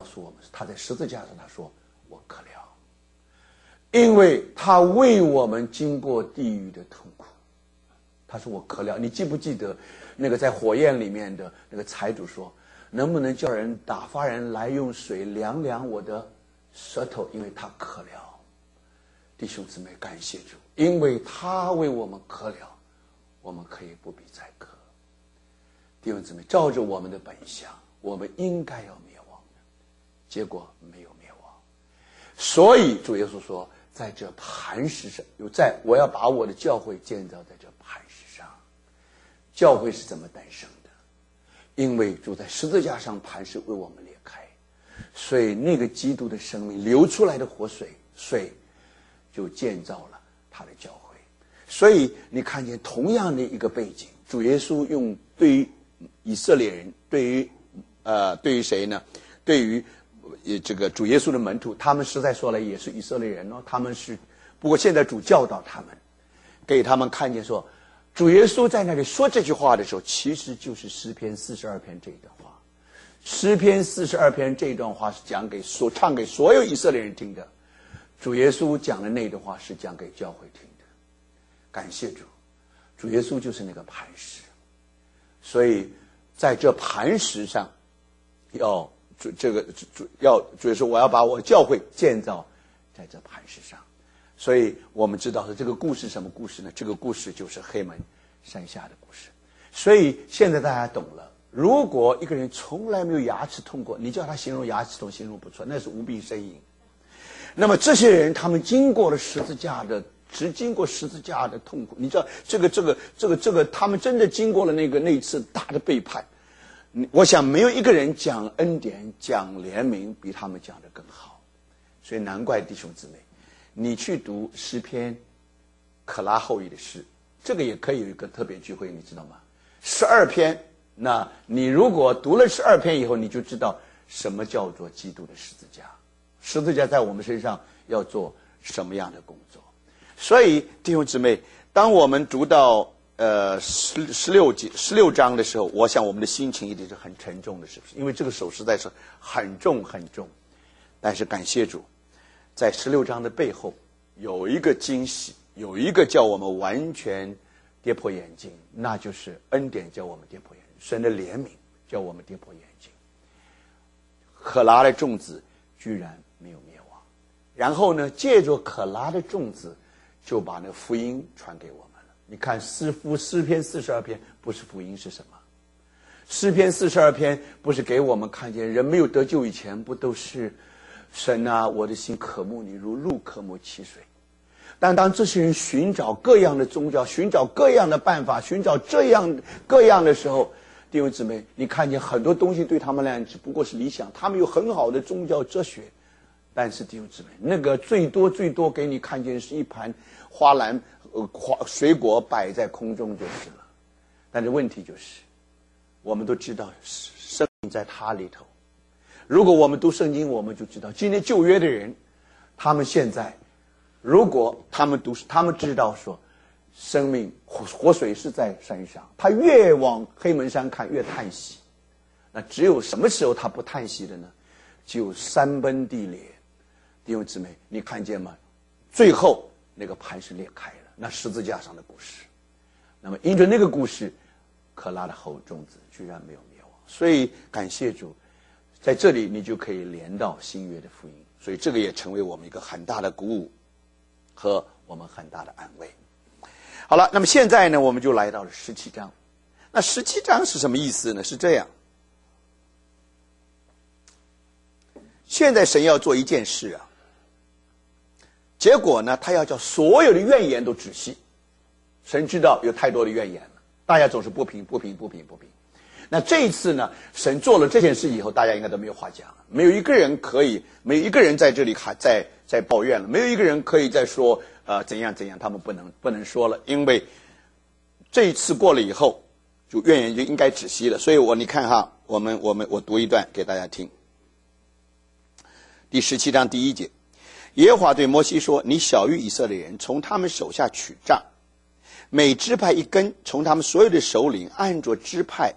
诉我们，他在十字架上他说我可了，因为他为我们经过地狱的痛苦。他说我可了。你记不记得那个在火焰里面的那个财主说，能不能叫人打发人来用水凉凉我的舌头，因为他可了。弟兄姊妹，感谢主，因为他为我们可了，我们可以不必再渴。弟兄姊妹，照着我们的本相，我们应该要灭亡的，结果没有灭亡。所以主耶稣说，在这磐石上，我要把我的教会建造在这磐石上。教会是怎么诞生的？因为主在十字架上磐石为我们裂开，所以那个基督的生命流出来的活水就建造了他的教会。所以你看见同样的一个背景，主耶稣用对于以色列人，对于谁呢？对于这个主耶稣的门徒，他们实在说来也是以色列人哦，他们是，不过现在主教导他们，给他们看见说，主耶稣在那里说这句话的时候，其实就是诗篇42篇这一段话。诗篇42篇这一段话是唱给所有以色列人听的，主耶稣讲的那段话是讲给教会听的。感谢主，主耶稣就是那个磐石，所以在这磐石上，主耶稣我要把我教会建造在这磐石上。所以我们知道说这个故事什么故事呢？这个故事就是黑门山下的故事。所以现在大家懂了，如果一个人从来没有牙齿痛过，你叫他形容牙齿痛形容不出，那是无病呻吟。那么这些人他们经过了十字架的痛苦，你知道这个他们真的经过了那一次大的背叛。我想没有一个人讲恩典讲怜悯比他们讲得更好。所以难怪弟兄姊妹，你去读诗篇可拉后裔的诗，这个也可以有一个特别聚会，你知道吗？12篇，那你如果读了12篇以后，你就知道什么叫做基督的十字架，十字架在我们身上要做什么样的工作。所以弟兄姊妹，当我们读到16章的时候，我想我们的心情一定是很沉重的，是不是？因为这个手实在是很重很重。但是感谢主，在16章的背后有一个惊喜，有一个叫我们完全跌破眼镜，那就是恩典叫我们跌破眼镜，神的怜悯叫我们跌破眼镜。可拉的种子居然没有灭亡，然后呢，借着可拉的种子就把那个福音传给我们了。你看诗篇42篇不是福音是什么？诗篇42篇不是给我们看见人没有得救以前不都是神啊，我的心渴慕你如鹿渴慕溪水。但当这些人寻找各样的宗教，寻找各样的办法，寻找这样各样的时候，弟兄姊妹，你看见很多东西对他们来讲只不过是理想，他们有很好的宗教哲学，但是弟兄姊妹，那个最多给你看见是一盘水果摆在空中就是了。但是问题就是，我们都知道生命在他里头。如果我们读圣经，我们就知道今天旧约的人，他们现在如果他们知道说生命活水是在山上，他越往黑门山看越叹息。那只有什么时候他不叹息的呢？只有山崩地裂。弟兄姊妹，你看见吗？最后那个磐石裂开了，那十字架上的故事。那么因着那个故事，可拉的后种子居然没有灭亡。所以感谢主，在这里你就可以连到新约的福音，所以这个也成为我们一个很大的鼓舞和我们很大的安慰。好了，那么现在呢，我们就来到了17章。那17章是什么意思呢？是这样，现在神要做一件事啊，结果呢，他要叫所有的怨言都止息。神知道有太多的怨言了，大家总是不平。那这一次呢，神做了这件事以后，大家应该都没有话讲了，没有一个人在这里还在抱怨了，没有一个人可以再说怎样，他们不能说了，因为这一次过了以后，就怨言就应该止息了。所以你看哈，我读一段给大家听。第17章第1节，耶和华对摩西说：“你晓谕以色列人，从他们手下取杖，每支派一根，从他们所有的首领按着支派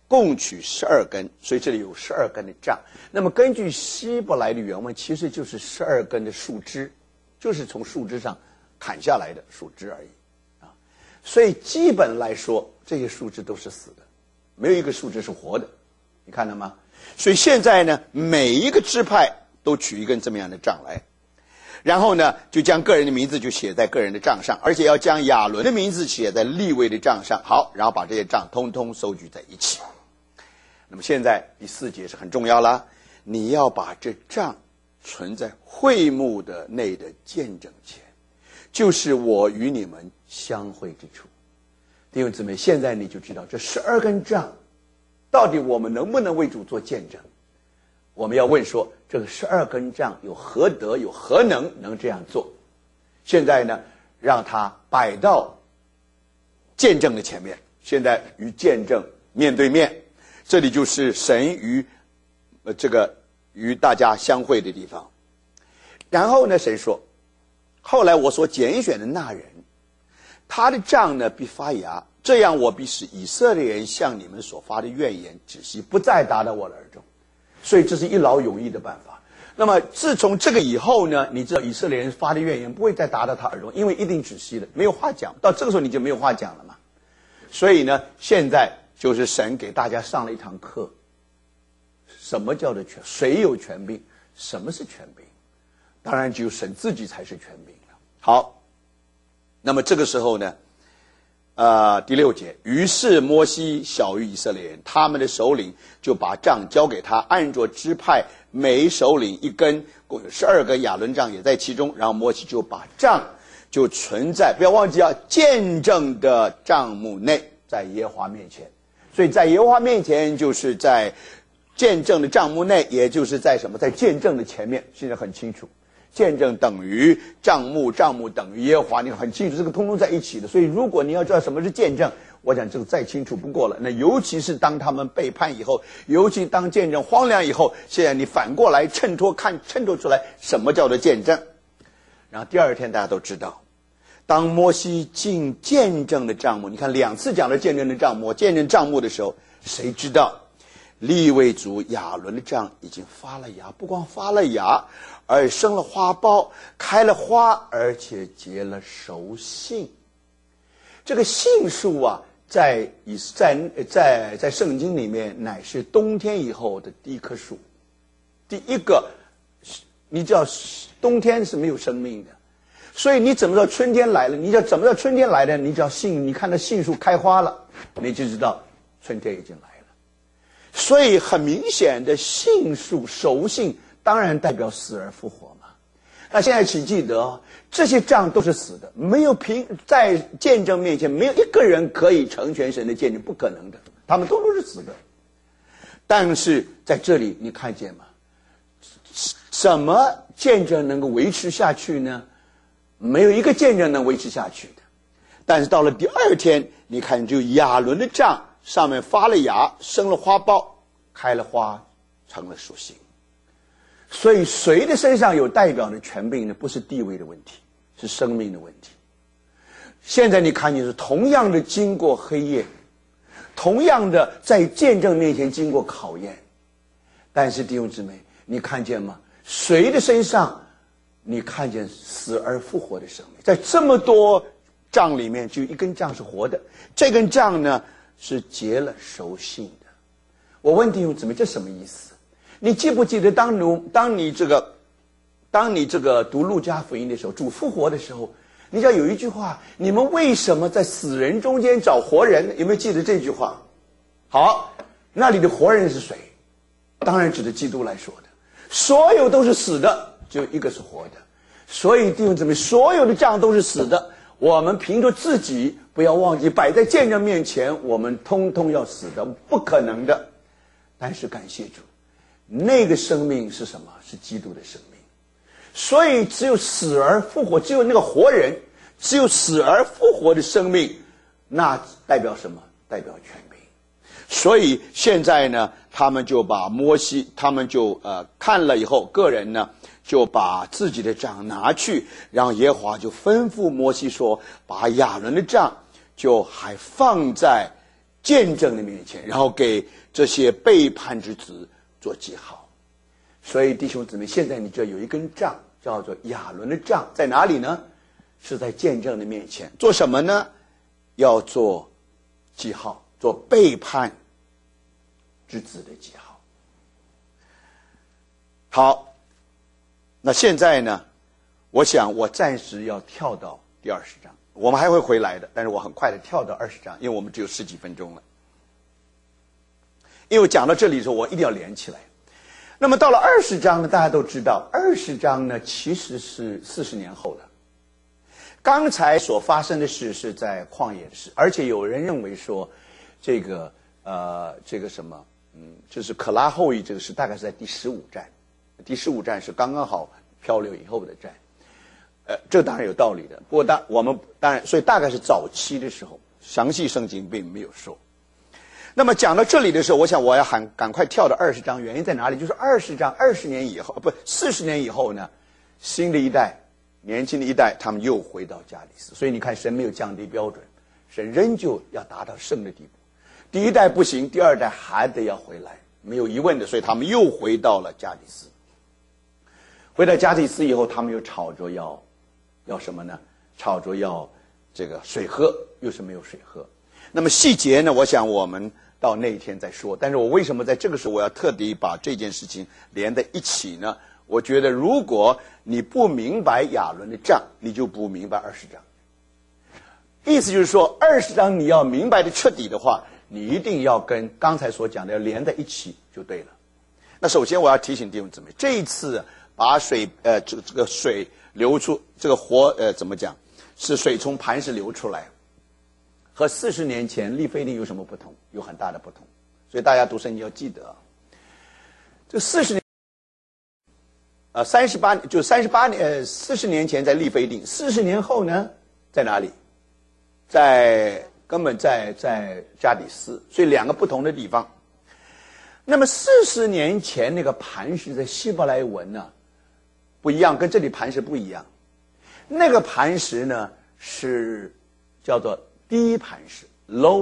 共取12根，所以这里有12根的杖。那么根据希伯来的原文，其实就是12根的树枝，就是从树枝上砍下来的树枝而已啊。所以基本来说，这些树枝都是死的，没有一个树枝是活的，你看到吗？所以现在呢，每一个支派都取一根这么样的杖来，然后呢，就将个人的名字就写在个人的杖上，而且要将亚伦的名字写在利未的杖上。好，然后把这些杖通通收聚在一起。那么现在第4节是很重要了，你要把这杖存在会幕的内的见证前，就是我与你们相会之处。弟兄姊妹，现在你就知道这12根杖到底我们能不能为主做见证。我们要问说，这个12根杖有何德有何能这样做。现在呢，让它摆到见证的前面，现在与见证面对面，这里就是神与与大家相会的地方。然后呢，神说，后来我所拣选的那人，他的杖呢必发芽，这样我必使以色列人向你们所发的怨言止息，不再达到我的耳中。所以这是一劳永逸的办法。那么自从这个以后呢，你知道以色列人发的怨言不会再达到他耳中，因为一定止息了，没有话讲。到这个时候你就没有话讲了嘛。所以呢，现在就是神给大家上了一堂课，什么叫做权？谁有权柄？什么是权柄？当然只有神自己才是权柄了。好，那么这个时候呢，第6节，于是摩西晓谕以色列人，他们的首领就把杖交给他，按着支派每首领一根，共有12个亚伦杖也在其中。然后摩西就把杖就存在，不要忘记见证的帐幕内，在耶和华面前。所以在耶和华面前，就是在见证的帐幕内，也就是在什么？在见证的前面。现在很清楚，见证等于帐幕，帐幕等于耶和华，你很清楚，这个通通在一起的。所以如果你要知道什么是见证，我想这个再清楚不过了。那尤其是当他们背叛以后，尤其当见证荒凉以后，现在你反过来衬托出来什么叫做见证。然后第2天大家都知道，当摩西进见证的帐幕，你看2次讲了见证的帐幕，见证帐幕的时候，谁知道利未族亚伦的杖已经发了芽，不光发了芽，而生了花苞，开了花，而且结了熟杏。这个杏树啊，在圣经里面乃是冬天以后的第一棵树。第一个，你知道冬天是没有生命的，所以你怎么知道春天来了？你怎么知道春天来了？你只要你看到杏树开花了，你就知道春天已经来了。所以很明显的，杏树熟杏当然代表死而复活嘛。那现在请记得，这些杖都是死的，没有在见证面前，没有一个人可以成全神的见证，不可能的，他们都是死的。但是在这里你看见吗？什么见证能够维持下去呢？没有一个见证能维持下去的。但是到了第2天，你看就亚伦的杖上面发了芽，生了花苞，开了花，成了属性。所以谁的身上有代表的权柄呢？不是地位的问题，是生命的问题。现在你看见是同样的经过黑夜，同样的在见证面前经过考验，但是弟兄姊妹，你看见吗？谁的身上你看见死而复活的生命？在这么多杖里面，就一根杖是活的，这根杖呢是结了熟杏的。我问弟兄姊妹，这什么意思？你记不记得当你这个读路加福音的时候，主复活的时候，你知道有一句话，你们为什么在死人中间找活人？有没有记得这句话？好，那里的活人是谁？当然指的基督来说的。所有都是死的，只有一个是活的。所以弟兄姊妹，所有的杖都是死的。我们凭着自己，不要忘记摆在见证面前，我们通通要死的，不可能的。但是感谢主，那个生命是什么？是基督的生命。所以只有死而复活，只有那个活人，只有死而复活的生命，那代表什么？代表权柄。所以现在呢，他们就把他们就看了以后，个人呢就把自己的杖拿去，然后耶和华就吩咐摩西说，把亚伦的杖就还放在见证的面前，然后给这些背叛之子做记号。所以弟兄姊妹，现在你这有一根杖，叫做亚伦的杖，在哪里呢？是在见证的面前。做什么呢？要做记号，做背叛之子的记号。好，那现在呢，我想我暂时要跳到第20章，我们还会回来的，但是我很快的跳到20章，因为我们只有10几分钟了。因为讲到这里的时候，我一定要连起来。那么到了20章呢，大家都知道，20章呢其实是40年后的。刚才所发生的事是在旷野的事，而且有人认为说，这个什么，就是可拉后裔这个事大概是在第15战，第15战是刚刚好漂流以后的战，这当然有道理的。不过我们当然，所以大概是早期的时候，详细圣经并没有说。那么讲到这里的时候，我想我要赶快跳到20章，原因在哪里？就是20章20年以后，不40年以后呢，新的一代。年轻的一代，他们又回到加利斯，所以你看，神没有降低标准，神仍旧要达到圣的地步。第一代不行，第2代还得要回来，没有疑问的。所以他们又回到了加利斯。回到加利斯以后，他们又吵着要什么呢？吵着要这个水喝，又是没有水喝。那么细节呢？我想我们到那一天再说。但是我为什么在这个时候我要特地把这件事情连在一起呢？我觉得，如果你不明白亚伦的杖，你就不明白20章。意思就是说，20章你要明白的彻底的话，你一定要跟刚才所讲的要连在一起就对了。那首先我要提醒弟兄姊妹，这一次把水这个水流出，这个活怎么讲？是水从磐石流出来，和40年前利非定有什么不同？有很大的不同。所以大家读圣经要记得，这40年。38年，40年前在利非定，40年后呢，在哪里？根本在加底斯，所以2个不同的地方。那么40年前那个磐石在希伯来文呢不一样，跟这里磐石不一样。那个磐石呢是叫做低磐石 （low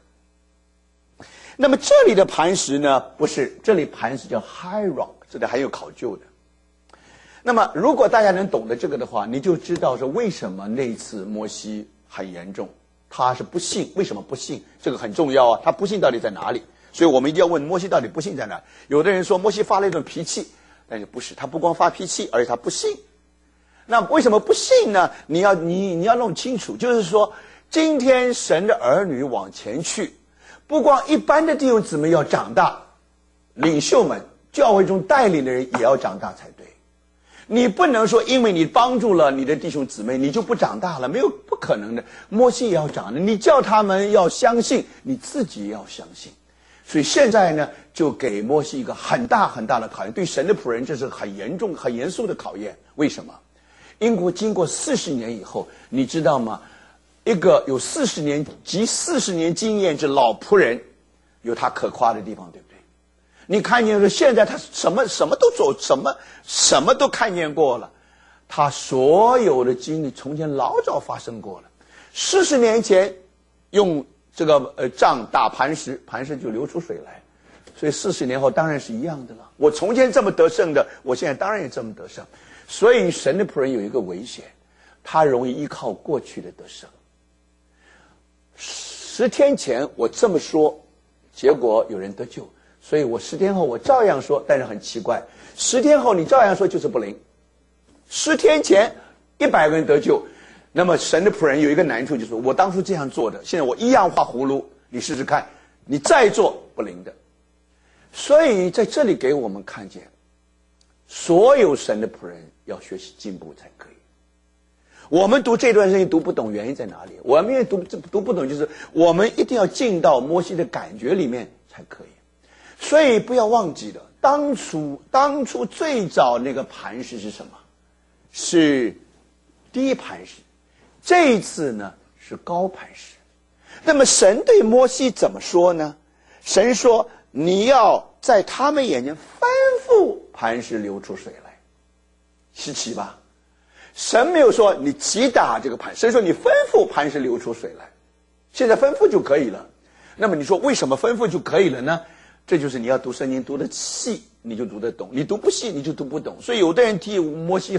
rock）。那么这里的磐石呢不是，这里磐石叫 high rock， 这里还有考究的。那么如果大家能懂得这个的话，你就知道说为什么那次摩西很严重，他是不信。为什么不信？这个很重要啊，他不信到底在哪里？所以我们一定要问摩西到底不信在哪。有的人说摩西发了一种脾气，但是不是，他不光发脾气，而且他不信。那为什么不信呢？你要弄清楚，就是说今天神的儿女往前去，不光一般的弟兄姊妹要长大，领袖们教会中带领的人也要长大才对。你不能说因为你帮助了你的弟兄姊妹，你就不长大了，不可能的。摩西也要长的，你叫他们要相信，你自己也要相信。所以现在呢，就给摩西一个很大很大的考验，对神的仆人这是很严重、很严肃的考验。为什么？因为经过40年以后，你知道吗？一个有40年经验之老仆人，有他可夸的地方，对不对？你看见说现在他什么都走，什么都看见过了，他所有的经历从前老早发生过了。40年前用这个杖打磐石，磐石就流出水来，所以40年后当然是一样的了。我从前这么得胜的，我现在当然也这么得胜。所以神的仆人有一个危险，他容易依靠过去的得胜。10天前我这么说，结果有人得救。所以我10天后我照样说，但是很奇怪，10天后你照样说就是不灵。10天前100个人得救，那么神的仆人有一个难处，就是我当初这样做的，现在我一样画葫芦，你试试看，你再做不灵的。所以在这里给我们看见，所有神的仆人要学习进步才可以。我们读这段圣经读不懂，原因在哪里？我们读不懂，就是我们一定要进到摩西的感觉里面才可以。所以不要忘记了，当初最早那个磐石是什么？是低磐石。这一次呢是高磐石。那么神对摩西怎么说呢？神说你要在他们眼前吩咐磐石流出水来。稀奇吧？神没有说你击打这个磐石，神说你吩咐磐石流出水来。现在吩咐就可以了。 那么你说为什么吩咐就可以了呢？这就是你要读圣经读得细，你就读得懂；你读不细，你就读不懂。所以有的人替摩西